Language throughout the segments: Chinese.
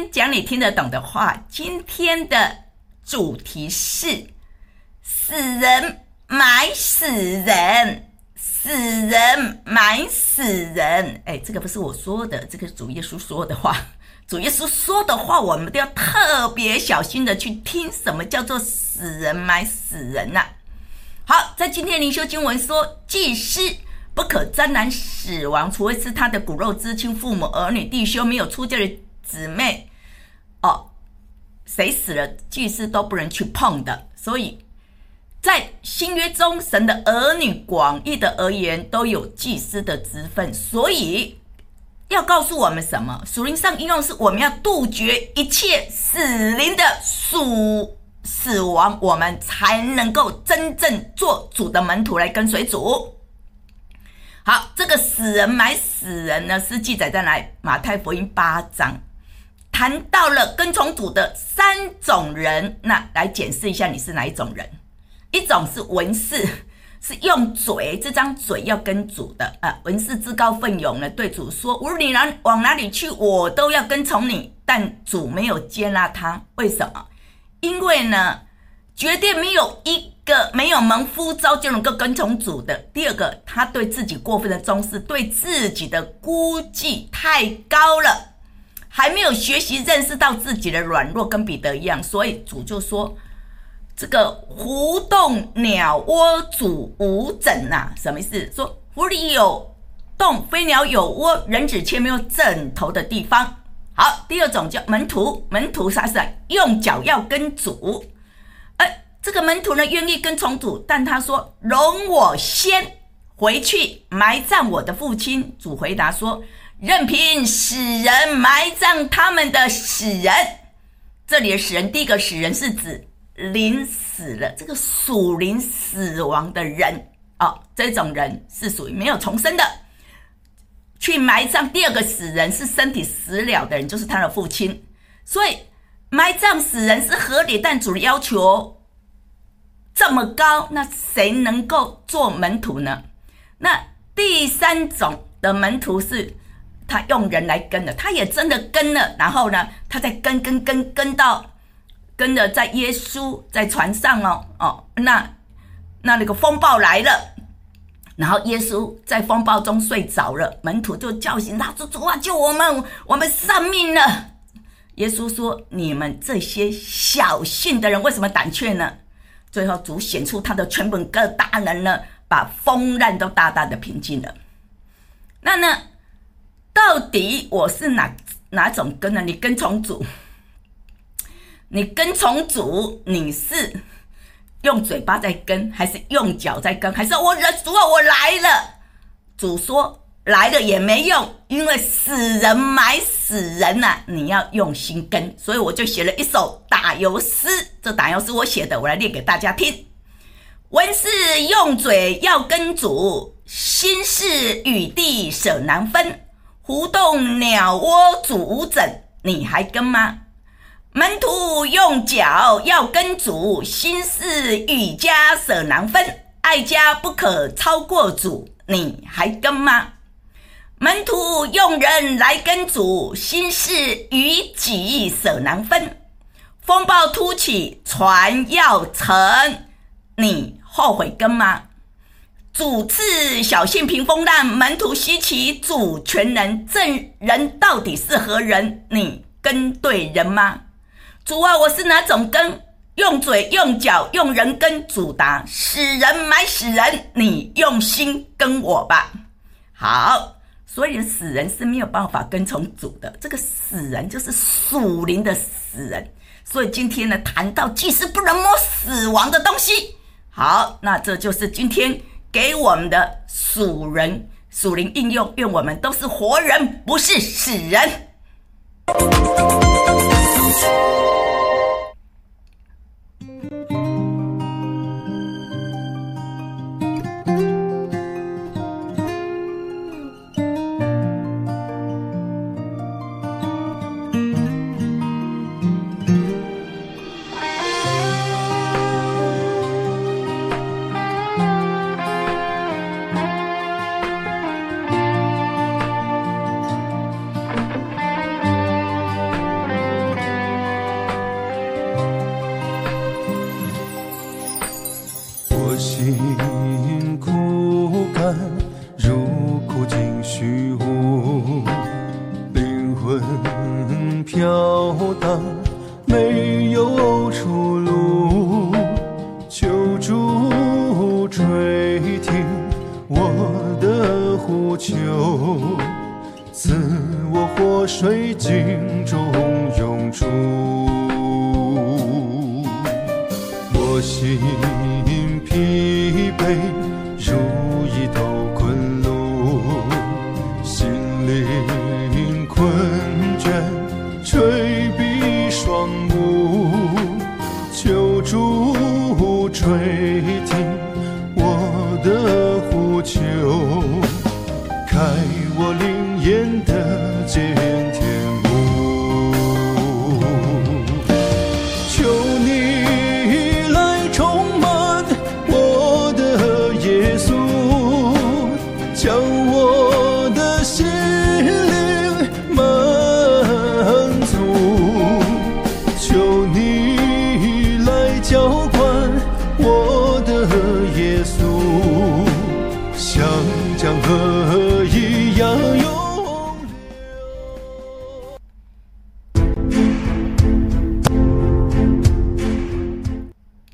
讲你听得懂的话。今天的主题是死人买死人，死人买死人。这个不是我说的，这个是主耶稣说的话。主耶稣说的话我们都要特别小心的去听，什么叫做死人买死人啊。好，在今天灵修经文说，祭司不可沾染死亡，除非是他的骨肉之亲、父母、儿女、弟兄，没有出嫁的姊妹。谁死了，祭司都不能去碰的。所以在新约中，神的儿女广义的而言都有祭司的职分，所以要告诉我们什么？属灵上应用是我们要杜绝一切死灵的死亡，我们才能够真正做主的门徒来跟随主。好，这个死人买死人呢，是记载在马太福音8章，谈到了跟从主的3种人。那来检视一下你是哪一种人。一种是文士，是用嘴，这张嘴要跟主的文士自告奋勇呢，对主说，无论你往哪里去，我都要跟从你。但主没有接纳他，为什么？因为呢，绝对没有一个没有蒙呼召就能够跟从主的。第二个，他对自己过分的重视，对自己的估计太高了，还没有学习认识到自己的软弱，跟彼得一样。所以主就说，这个狐洞鸟窝主无枕啊，什么意思？说狐狸有洞，飞鸟有窝，人子却没有枕头的地方。好，第二种叫门徒，门徒他是用脚要跟主。这个门徒呢，愿意跟从主，但他说，容我先回去埋葬我的父亲。主回答说，任凭死人埋葬他们的死人。这里的死人，第一个死人是指灵死了，这个属灵死亡的人这种人是属于没有重生的，去埋葬。第二个死人是身体死了的人，就是他的父亲。所以埋葬死人是合理，但主的要求这么高，那谁能够做门徒呢？那第3种的门徒是他用人来跟的，他也真的跟了，然后呢，他再跟到跟着在耶稣在船上那个风暴来了，然后耶稣在风暴中睡着了，门徒就叫醒他说，主啊，救我们，我们丧命了。耶稣说，你们这些小信的人为什么胆怯呢？最后主显出他的权柄跟大能呢，把风浪都大大的平静了。那呢，到底我是哪种跟呢？你跟从主，你跟从主，你是用嘴巴在跟，还是用脚在跟？还是主啊，我来了？主说来了也没用，因为死人买死人啊，你要用心跟。所以我就写了一首打油诗，这打油诗我写的，我来念给大家听。文士用嘴要跟主，心事与地舍难分。狐洞鸟窝主无枕，你还跟吗？门徒用脚要跟主，心事与家舍难分。爱家不可超过主，你还跟吗？门徒用人来跟主，心事与己舍难分。风暴突起，船要沉，你后悔跟吗？主赐小信平风浪，门徒稀奇主全能。这人到底是何人？你跟对人吗？主啊，我是哪种跟？用嘴用脚用人跟。主答，死人买死人，你用心跟我吧。好，所以死人是没有办法跟从主的，这个死人就是属灵的死人。所以今天呢，谈到祭司不能摸死亡的东西。好，那这就是今天给我们的属灵应用，愿我们都是活人，不是死人。 枯干，如枯尽虚无，灵魂飘荡，没有出路。求主垂听我的呼求，赐我活水井中涌出。我心疲惫如一头困鹿，心灵困倦垂闭双目，求主垂听我的呼求，开我灵眼的见天幕。求你来充满我的耶稣，将我的心灵满足。求你来浇灌我的耶稣，像江河一样涌流。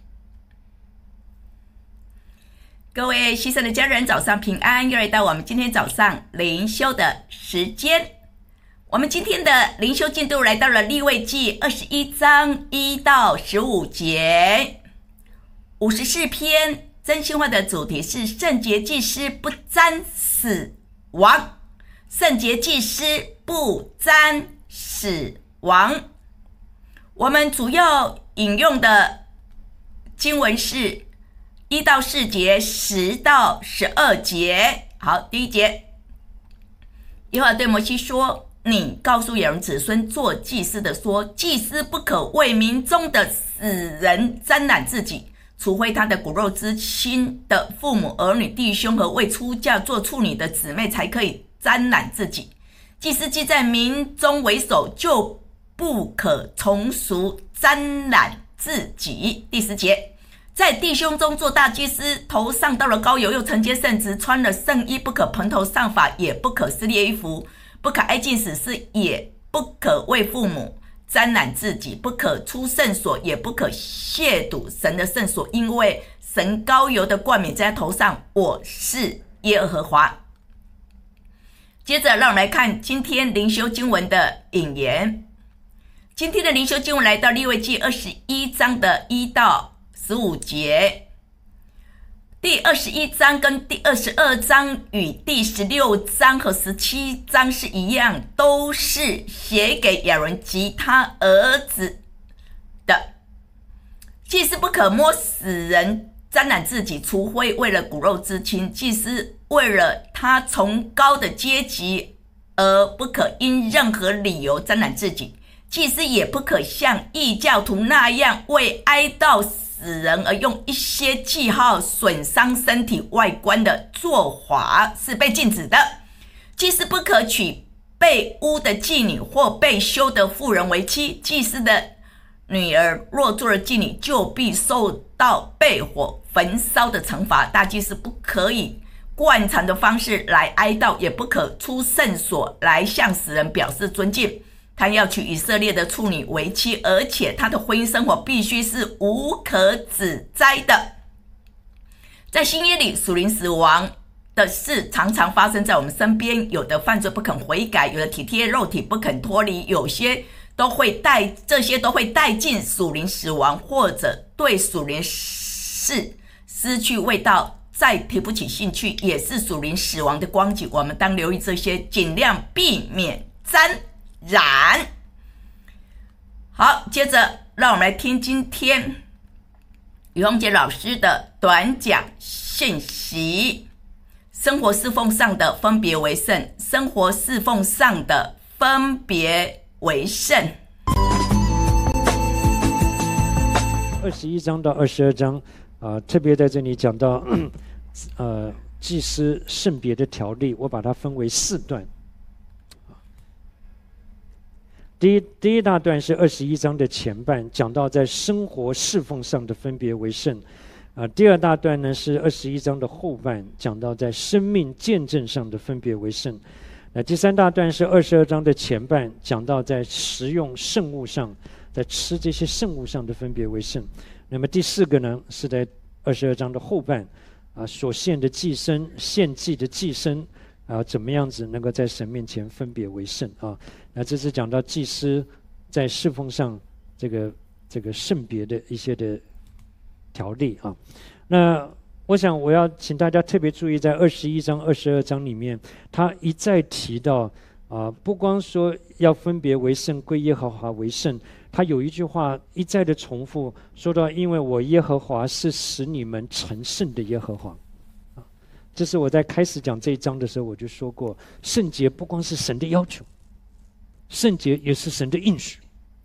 各位牺牲的家人，早上平安，又来到我们今天早上灵修的时间。我们今天的灵修进度来到了利未记21章1到15节。54篇真心话的主题是圣洁祭司不沾死亡，圣洁祭司不沾死亡。我们主要引用的经文是1到4节，10到12节。好，第一节，耶和华对摩西说，你告诉亚伦子孙做祭司的说，祭司不可为民中的死人沾染自己，除非他的骨肉之亲的父母、儿女、弟兄和未出嫁做处女的姊妹才可以沾染自己。祭司既在民中为首，就不可从俗沾染自己。第10节，在弟兄中做大祭司，头上到了膏油，又承接圣职，穿了圣衣，不可蓬头上发，也不可撕裂衣服，不可挨近死尸，也不可为父母沾染自己，不可出圣所，也不可亵渎神的圣所，因为神膏油的冠冕在他头上，我是耶和华。接着让我们来看今天灵修经文的引言。今天的灵修经文来到利未记21章的1到15节。第21章跟第22章与第16章和17章是一样，都是写给亚伦及他儿子的。祭司不可摸死人沾染自己，除非为了骨肉之亲。祭司为了他崇高的阶级而不可因任何理由沾染自己。祭司也不可像异教徒那样为哀悼死人而用一些记号损伤身体外观的做法，是被禁止的。祭司不可娶被污的妓女或被休的妇人为妻。祭司的女儿若做了妓女，就必受到被火焚烧的惩罚。大祭司不可以惯常的方式来哀悼，也不可出圣所来向死人表示尊敬。他要娶以色列的处女为妻，而且他的婚姻生活必须是无可指摘的。在新约里，属灵死亡的事常常发生在我们身边，有的犯罪不肯悔改，有的体贴肉体不肯脱离，这些都会带进属灵死亡，或者对属灵事失去味道，再提不起兴趣，也是属灵死亡的光景。我们当留意这些，尽量避免沾染。好，接着让我们来听今天于洪杰老师的短讲信息。生活侍奉上的分别为圣，生活侍奉上的分别为圣。 21章到22章，特别在这里讲到祭司圣别的条例，我把它分为4段。第一大段是21章的前半，讲到在生活侍奉上的分别为圣。 第二大段呢是21章的后半，讲到在生命见证上的分别为圣。那第三大段是22章的前半，讲到在食用圣物上，在吃这些圣物上的分别为圣。那么第四个呢是在22章的后半，所献的祭牲、献祭的祭牲，怎么样子能够在神面前分别为圣啊？那这是讲到祭司在侍奉上这个圣别的一些的条例啊。那我想我要请大家特别注意，在21章、22章里面，他一再提到不光说要分别为圣，归耶和华为圣，他有一句话一再的重复，说到因为我耶和华是使你们成圣的耶和华。这是我在开始讲这一章的时候我就说过，圣洁不光是神的要求，圣洁也是神的应许，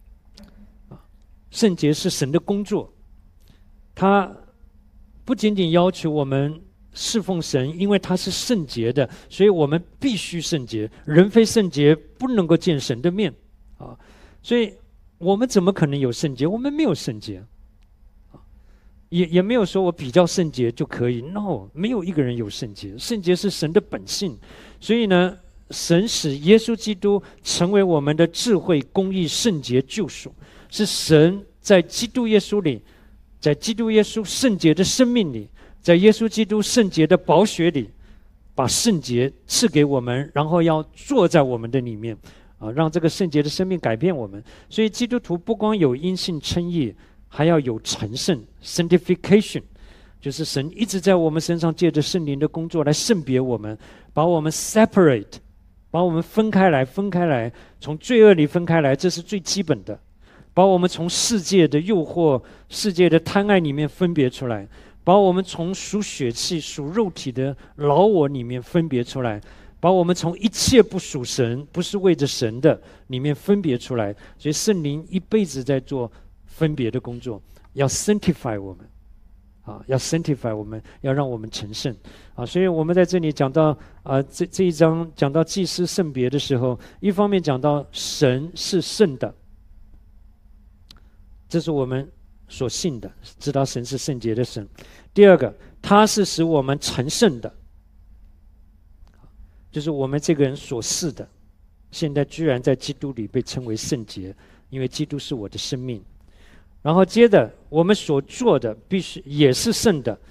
圣洁是神的工作。他不仅仅要求我们侍奉神，因为他是圣洁的，所以我们必须圣洁，人非圣洁不能够见神的面所以我们怎么可能有圣洁？我们没有圣洁也没有说我比较圣洁就可以 ，no， 没有一个人有圣洁，圣洁是神的本性。所以呢，神使耶稣基督成为我们的智慧、公义、圣洁、救赎，是神在基督耶稣里，在基督耶稣圣洁的生命里，在耶稣基督圣洁的宝血里，把圣洁赐给我们，然后要坐在我们的里面让这个圣洁的生命改变我们。所以基督徒不光有因信称义，还要有成圣 sanctification， 就是神一直在我们身上借着圣灵的工作来圣别我们，把我们 separate， 把我们分开来，从罪恶里分开来，这是最基本的。把我们从世界的诱惑、世界的贪爱里面分别出来，把我们从属血气、属肉体的老我里面分别出来，把我们从一切不属神、不是为着神的里面分别出来。所以圣灵一辈子在做分别的工作，要 sanctify 我们要 sanctify 我们，要让我们成圣所以我们在这里讲到这一章讲到祭司圣别的时候，一方面讲到神是圣的，这是我们所信的，知道神是圣洁的神。第二个，他是使我们成圣的，就是我们这个人所是的，现在居然在基督里被称为圣洁，因为基督是我的生命。然后接着我们所做的必须也是圣的，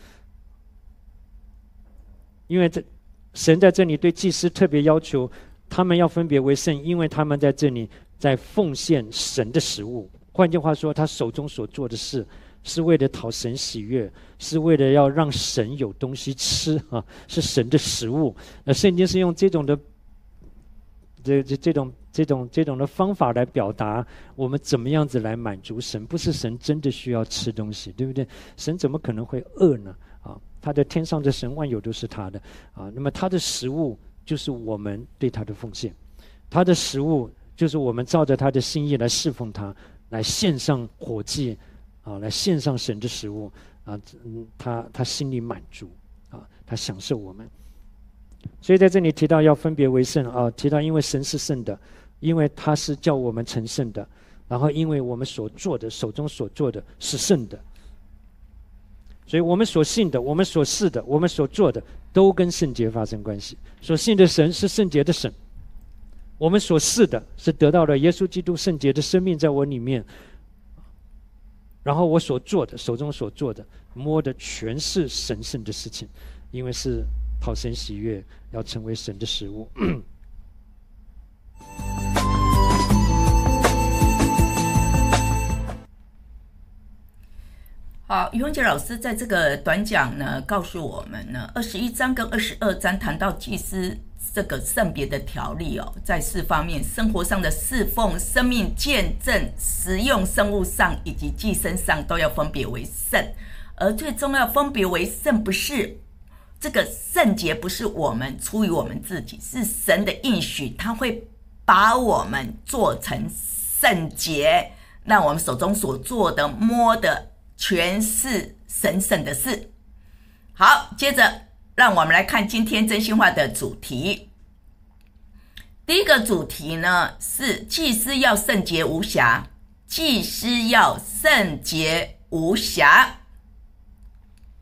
因为神在这里对祭司特别要求他们要分别为圣，因为他们在这里在奉献神的食物。换句话说，他手中所做的事是为了讨神喜悦，是为了要让神有东西吃是神的食物。圣经是用这种的这种的方法来表达我们怎么样子来满足神，不是神真的需要吃东西，对不对？神怎么可能会饿呢？他的天上的神万有都是他的那么他的食物就是我们对他的奉献，他的食物就是我们照着他的心意来侍奉他，来献上火祭来献上神的食物他心里满足他享受我们。所以在这里提到要分别为圣提到因为神是圣的，因为他是叫我们成圣的，然后因为我们所做的手中所做的是圣的，所以我们所信的、我们所是的、我们所做的都跟圣洁发生关系。所信的神是圣洁的神，我们所是的是得到了耶稣基督圣洁的生命在我里面，然后我所做的手中所做的摸的全是神圣的事情，因为是讨神喜悦，要成为神的食物好，于宏杰老师在这个短讲呢，告诉我们呢，21章跟22章谈到祭司这个圣别的条例在4方面：生活上的侍奉、生命见证、食用生物上以及祭牲上都要分别为圣。而最重要，分别为圣不是这个圣洁，不是我们出于我们自己，是神的应许，他会把我们做成圣洁，让我们手中所做的、摸的全是神圣的事。好，接着让我们来看今天真心话的主题。第一个主题呢是祭司要圣洁无瑕，祭司要圣洁无瑕。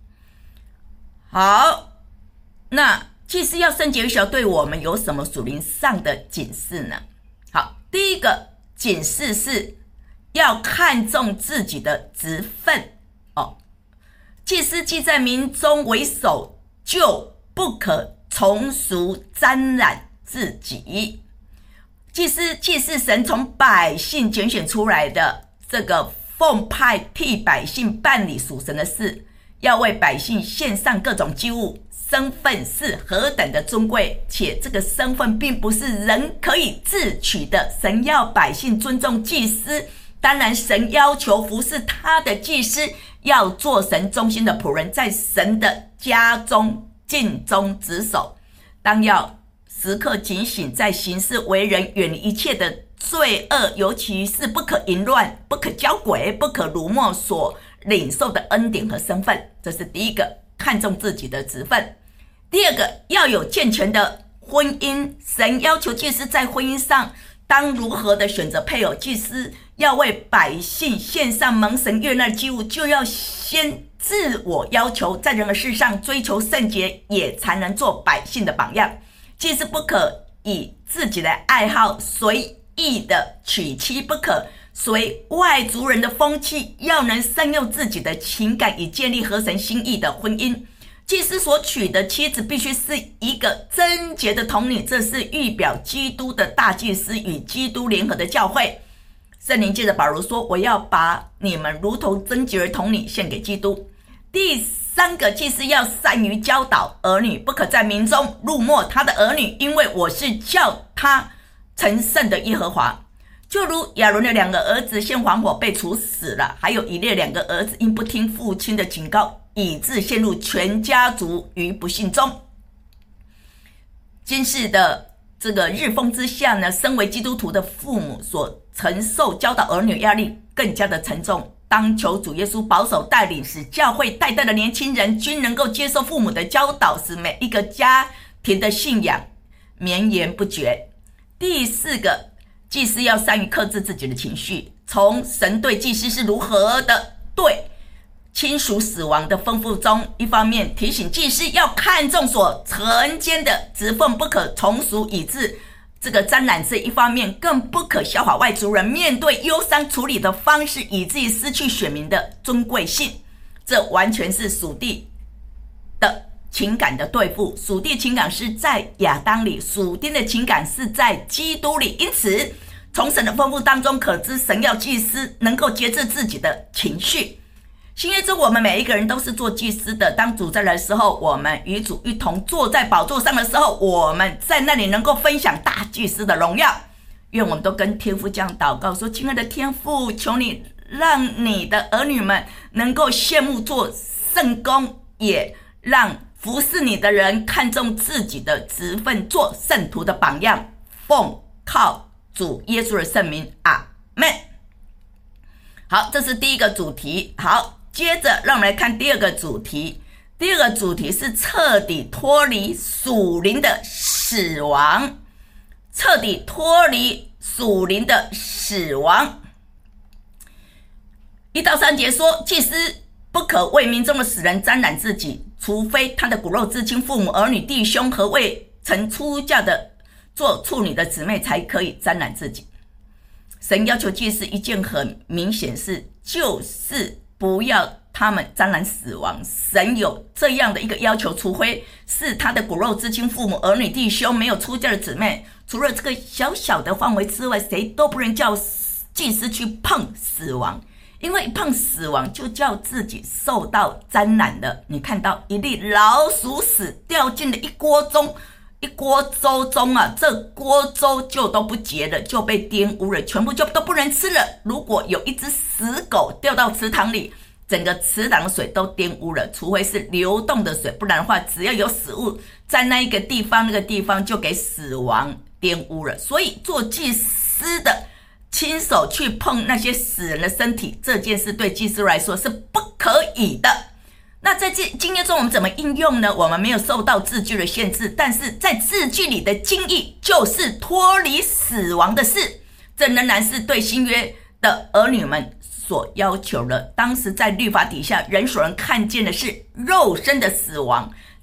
好，那祭司要圣洁有效，对我们有什么属灵上的警示呢？好，第一个警示是要看重自己的职分祭司既在民中为首，就不可从俗沾染自己。祭司既是神从百姓拣选出来的，这个奉派替百姓办理属神的事，要为百姓献上各种祭物，身份是何等的尊贵，且这个身份并不是人可以自取的。神要百姓尊重祭司，当然神要求服侍他的祭司要做神忠心的仆人，在神的家中尽忠职守，当要时刻警醒，在行事为人远离一切的罪恶，尤其是不可淫乱，不可交鬼，不可辱没所领受的恩典和身份。这是第一个，看重自己的职分。第二个，要有健全的婚姻。神要求祭司在婚姻上当如何的选择配偶，祭司要为百姓献上蒙神悦纳的祭物，就要先自我要求，在任何事上追求圣洁，也才能做百姓的榜样。祭司不可以自己的爱好随意的娶妻，不可随外族人的风气，要能善用自己的情感，以建立合神心意的婚姻。祭司所娶的妻子必须是一个贞洁的童女，这是预表基督的大祭司与基督联合的教会。圣灵借着保罗说，我要把你们如同贞洁的童女献给基督。第三个，祭司要善于教导儿女，不可在民中辱没他的儿女，因为我是叫他成圣的耶和华。就如亚伦的2个儿子献黄火被处死了，还有以列2个儿子因不听父亲的警告，以致陷入全家族于不幸中。今世的这个日风之下呢，身为基督徒的父母所承受教导儿女压力更加的沉重。当求主耶稣保守带领，使教会代代的年轻人均能够接受父母的教导，使每一个家庭的信仰绵延不绝。第四个，祭司要善于克制自己的情绪。从神对祭司是如何的对亲属死亡的吩咐中，一方面提醒祭司要看重所承接的职分，不可从俗以致这个沾染罪；一方面更不可笑话外族人面对忧伤处理的方式，以至于失去选民的尊贵性。这完全是属地的情感的对付。属地情感是在亚当里，属天的情感是在基督里。因此从神的吩咐当中可知，神要祭司能够节制自己的情绪。新约中我们每一个人都是做祭司的，当主再来的时候，我们与主一同坐在宝座上的时候，我们在那里能够分享大祭司的荣耀。愿我们都跟天父这样祷告说，亲爱的天父，求你让你的儿女们能够羡慕做圣工，也让服侍你的人看重自己的职分，做圣徒的榜样。奉靠主耶稣的圣名，阿们。好，这是第一个主题。好，接着让我们来看第二个主题。第二个主题是彻底脱离属灵的死亡。彻底脱离属灵的死亡。1到3节说，祭司不可为民中的死人沾染自己，除非他的骨肉至亲、父母、儿女、弟兄和未曾出嫁的做处女的姊妹才可以沾染自己。神要求祭司一件很明显事，就是不要他们沾染死亡。神有这样的一个要求，除非是他的骨肉至亲、父母、儿女、弟兄没有出嫁的姊妹，除了这个小小的范围之外，谁都不能叫祭司去碰死亡，因为一碰死亡就叫自己受到沾染了。你看到一粒老鼠屎掉进了一锅粥中啊，这锅粥就都不洁了，就被玷污了，全部就都不能吃了。如果有一只死狗掉到池塘里，整个池塘的水都玷污了，除非是流动的水，不然的话只要有死物在那一个地方，那个地方就给死亡玷污了。所以做祭司的亲手去碰那些死人的身体，这件事对祭司来说是不可以的。那在经验中我们怎么应用呢？我们没有受到字句的限制，但是在字句里的精义就是脱离死亡的事，这仍然是对新约的儿女们所要求的。当时在律法底下，人所能看见的是肉身的死亡，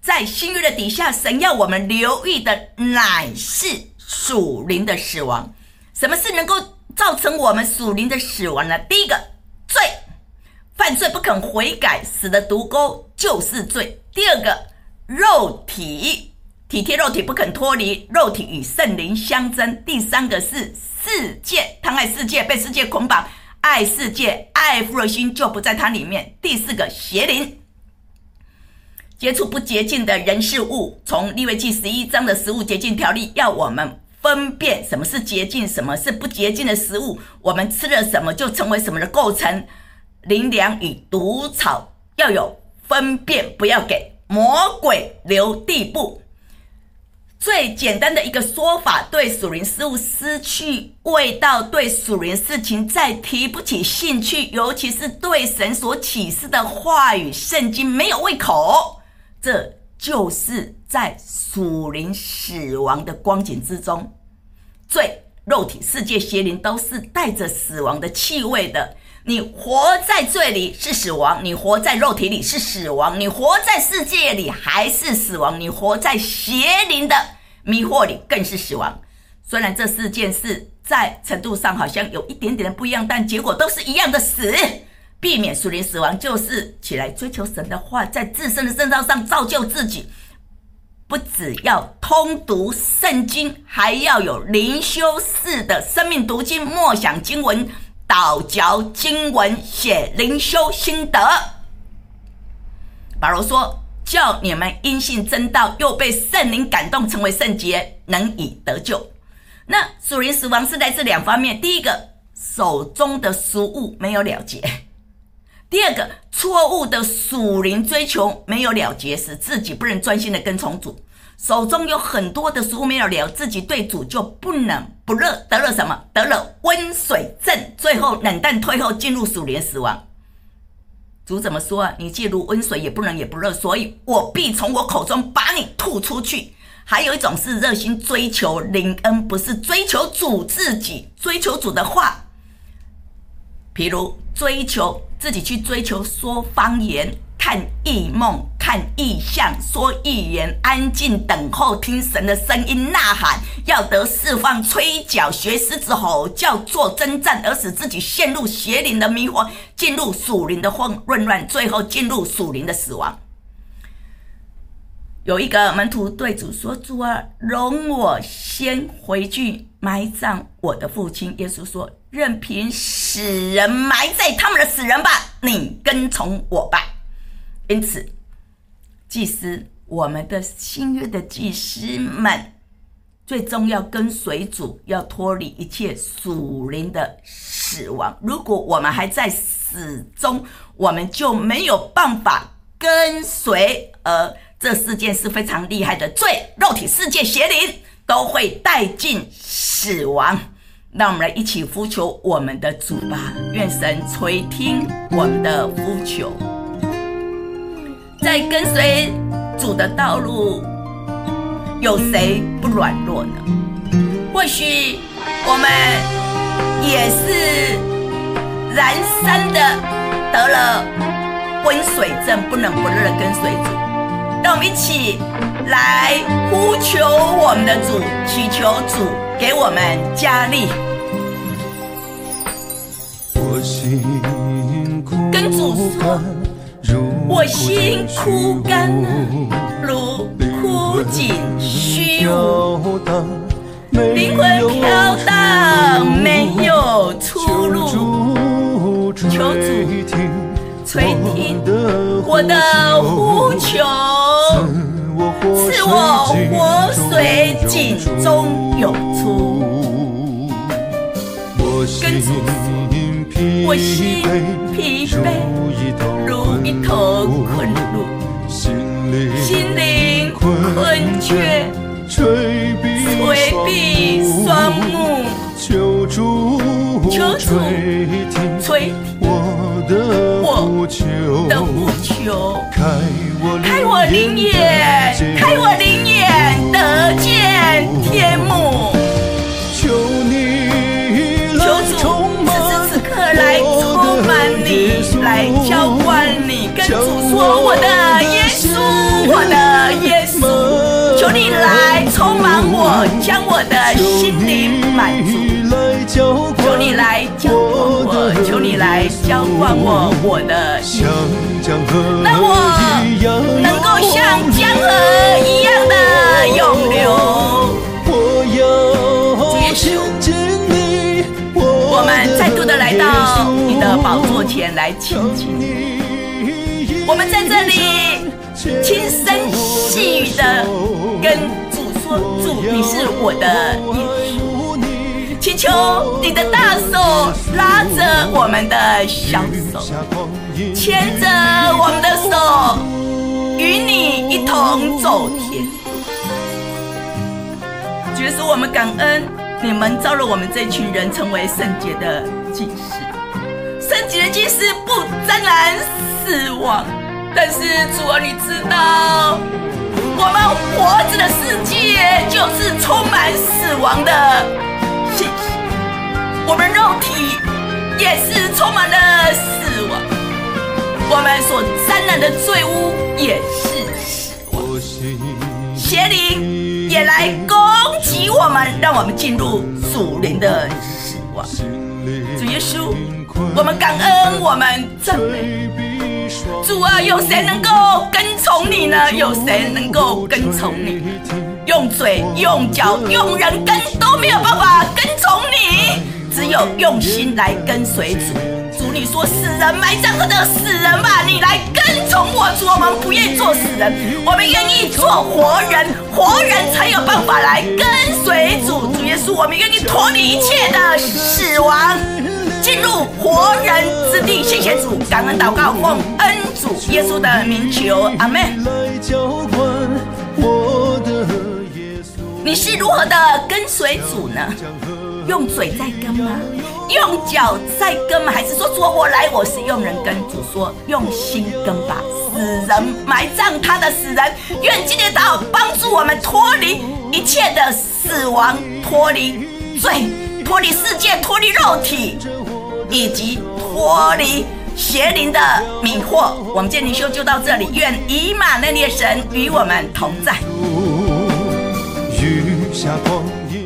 在新约的底下，神要我们留意的乃是属灵的死亡。什么是能够造成我们属灵的死亡呢？第一个，罪，犯罪不肯悔改，死的毒钩就是罪。第二个，肉体，体贴肉体不肯脱离，肉体与圣灵相争。第三个是世界，贪爱世界，被世界捆绑，爱世界，爱父的心就不在它里面。第四个，邪灵，接触不洁净的人事物。从利未记11章的食物洁净条例要我们分辨什么是洁净，什么是不洁净的食物，我们吃了什么就成为什么的构成。灵粮与毒草要有分辨，不要给魔鬼留地步。最简单的一个说法，对属灵事物失去味道，对属灵事情再提不起兴趣，尤其是对神所启示的话语圣经没有胃口，这就是在属灵死亡的光景之中。罪、肉体、世界、邪灵都是带着死亡的气味的。你活在罪里是死亡，你活在肉体里是死亡，你活在世界里还是死亡，你活在邪灵的迷惑里更是死亡。虽然这四件事在程度上好像有一点点的不一样，但结果都是一样的死。避免属灵死亡就是起来追求神的话，在自身的圣道上造就自己。不只要通读圣经，还要有灵修式的生命读经、默想经文、祷嚼经文、写灵修心得。保罗说，叫你们因信真道，又被圣灵感动，成为圣洁，能以得救。那属灵死亡是来自两方面，第一个，手中的俗物没有了结；第二个，错误的属灵追求没有了结，使自己不能专心的跟从主。手中有很多的俗物没有了，自己对主就不冷不热，得了什么？得了温水症，最后冷淡退后，进入属灵死亡。主怎么说啊？你既如温水，也不冷也不热，所以我必从我口中把你吐出去。还有一种是热心追求灵恩，不是追求主自己，追求主的话。譬如自己去追求说方言、看异梦、看异象、说预言，安静等候听神的声音呐喊，要得释放，吹角学狮子吼叫，做征战，而使自己陷入邪灵的迷惑，进入属灵的混乱，最后进入属灵的死亡。有一个门徒对主说，主啊，容我先回去埋葬我的父亲。耶稣说，任凭死人埋在他们的死人吧，你跟从我吧。因此祭司，我们的新约的祭司们最终要跟随主，要脱离一切属灵的死亡。如果我们还在死中，我们就没有办法跟随。这四件是非常厉害的，罪、肉体、世界、邪灵都会带进死亡。让我们来一起呼求我们的主吧，愿神垂听我们的呼求。在跟随主的道路，有谁不软弱呢？或许我们也是燃烧的得了温水症，不冷不热的跟随主。让我们一起来呼求我们的主，祈求主给我们加力。 我心跟主说，我心枯干如枯井虚无，灵魂飘荡没有出路，求主垂听我的呼求，赐我活水井中涌出。跟主说，我心疲惫如一头困鹿，心灵困缺，垂闭双目，求主垂听我的呼求，开我灵眼，得见天幕。求主此时此刻来充满你，来浇灌你，跟主说，我的耶稣，我的求你来充满我，将我的心灵满足。求你来浇灌我，求你来浇灌我的心，让我能够像江河一样的涌流。主耶稣，我们再度的来到你的宝座前来亲近你。我们在这里轻声细语的跟主说：主，你是我的耶稣。祈求你的大手拉着我们的小手，牵着我们的手，与你一同走天。主耶稣，我们感恩你们召了我们这群人成为圣洁的祭司。圣洁的祭司不沾染死亡，但是主啊，你知道我们活着的世界就是充满死亡的信息，我们肉体也是充满了死亡，我们所沾染的罪污也是死亡，邪灵也来攻击我们，让我们进入属灵的死亡。主耶稣，我们感恩，我们赞美主啊！有谁能够跟从你呢？有谁能够跟从你？用嘴、用脚、用人跟都没有办法跟从你，只有用心来跟随主。主，你说死人埋葬的死人吧，你来跟从我。主，我们不愿意做死人，我们愿意做活人，活人才有办法来跟随主。主耶稣，我们愿意脱离一切的死亡，进入活人之地。谢谢主，感恩祷告，奉恩主耶稣的名求，阿们。你是如何的跟随主呢？用嘴在跟吗？用脚在跟吗？还是说主我来，我是用人跟？主说用心跟吧。死人埋葬他的死人，愿今天祷帮助我们脱离一切的死亡，脱离罪，脱离世界，脱离肉体，以及脱离邪灵的迷惑。我们今天灵修就到这里，愿以马内利的神与我们同在。 雨下光阴。